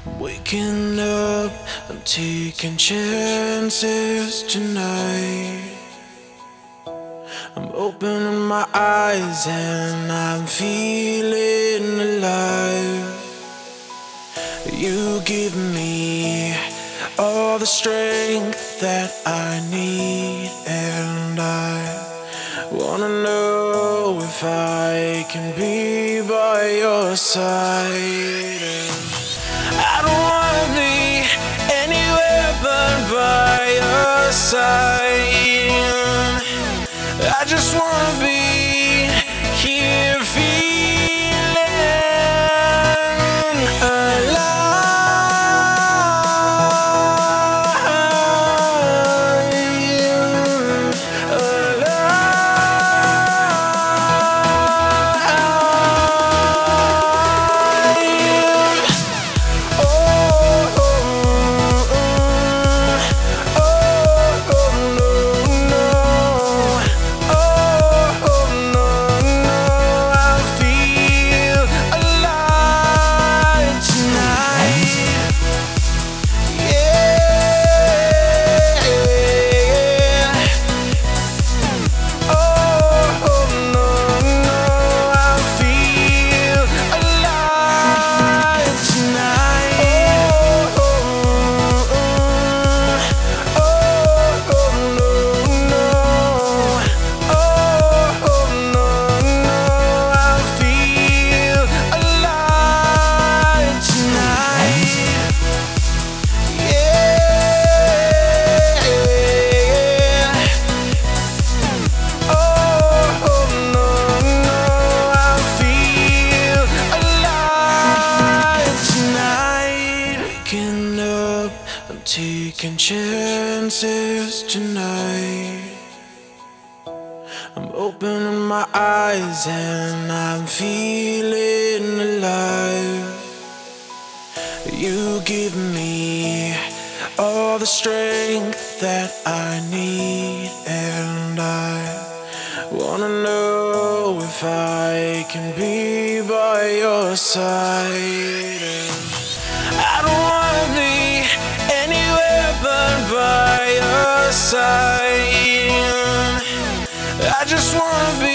Waking up, I'm taking chances tonight. I'm opening my eyes and I'm feeling alive. You give me all the strength that I need, and I wanna know if I can be by your side. I don't wanna be anywhere but by your side. I just wanna be here feeling alive. I'm taking chances tonight. I'm opening my eyes and I'm feeling alive. You give me all the strength that I need, and I wanna know if I can be by your side. I don't wanna be anywhere but by your side. I just wanna be